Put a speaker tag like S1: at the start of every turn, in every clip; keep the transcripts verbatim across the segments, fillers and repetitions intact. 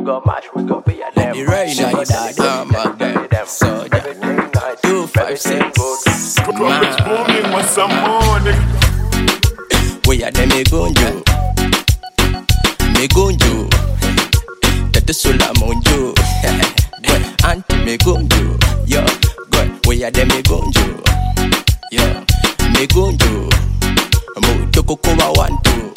S1: go mash, we go be a them.
S2: The rain I dad, I'm a them. So yeah, two five six.
S3: Trumpets booming with some morning.
S2: We are them me gonjo, me gonjo. Tete sola monjo, boy anti me gonjo. Yo, boy we are them me gonjo. Yo, me gonjo. Mo toko koba one two.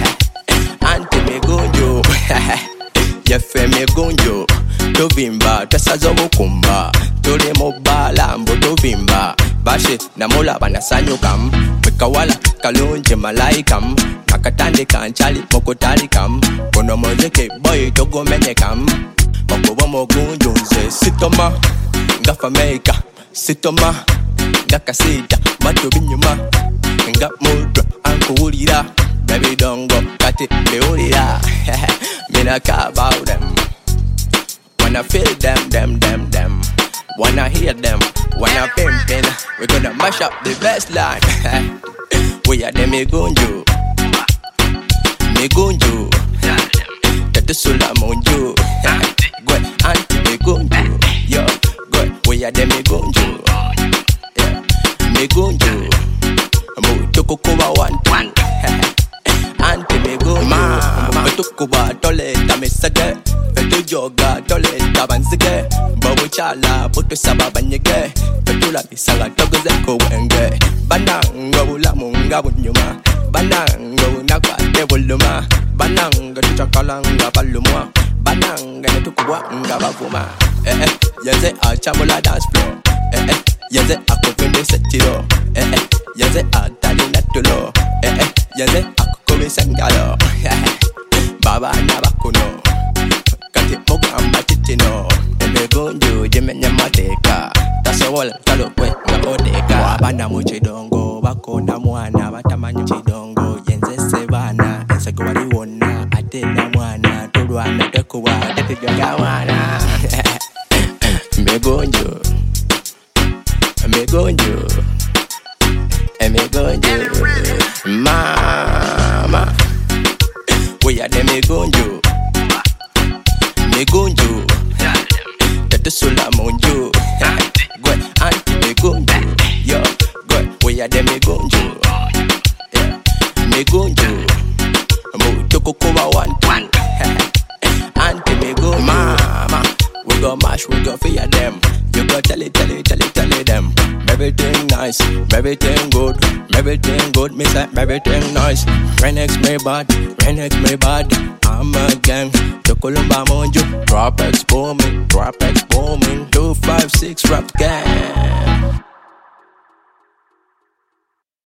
S2: Anti me gonjo. Yefe me gonjo. Tovimba, twesazo bukumba. Tole mobala mbo tovimba. Bashe na mola banasanyukam. Wekawala kalunje malaikam. Nakatande kanchali mokotalikam. Bono mozeke boy togo menyekam. Makobo mogunjo nze sitoma. Ngafa meika sitoma. Ngakasita mato binyuma. Nga mudra ankuulira. Baby don't go kati beulira. Mina care about them. Wanna feel them, them, them, them. Wanna hear them, wanna pimpin'. We gonna mash up the best line. We are the me gonjo, me gonjo. Tete sola monjo. Go anti me gonjo. Yo, go. We are the me gonjo. Yeah, me gonjo. Mo toko koba one two. Anti me gonjo. Ma, toko ba tole tamisage. Fetu joga tole tabanzige. Bawo chala puto sababanyege. Fetu la bisala togo zeko wenge. Bananga bula munga bunyuma. Bananga nakwa te buluma. Bananga tuchakalanga balumwa. Bananga netukwa nga bavuma. Eh eh, yaze a chamula dance floor. Eh eh, yaze a kokende setiro. Eh eh, yaze a tali natulo. Eh eh, yaze a kokobe sangalo. Baba nabakuno. Kati mogo ambatitino. Eme gonjo jeme nyamateka. Tasowola talo kwe nga odeka. Wabana muchidongo bako na mwana batamanyi chidongo yenze sebana ensego wali wona ate na mwana tulwana tekuwa tetujoga mwana. Me gonjo, me gonjo, me gonjo, mama. We are the me gonjo, me gonjo. Tete sola monjo. Go anti me gonjo. Yo, go. We are the me gonjo. Yeah, me gonjo. Mo toko koba one one. Anti me gonjo. Mama, we go mash, we go fear them. You go tell it, tell it, tell it, tell it them. Everything nice, everything good, everything good. Me say everything nice. Renex me bad, Renex me bad. I'm a gang, Chocolumba monjo. Drop X booming, drop X booming. Two five six rap gang.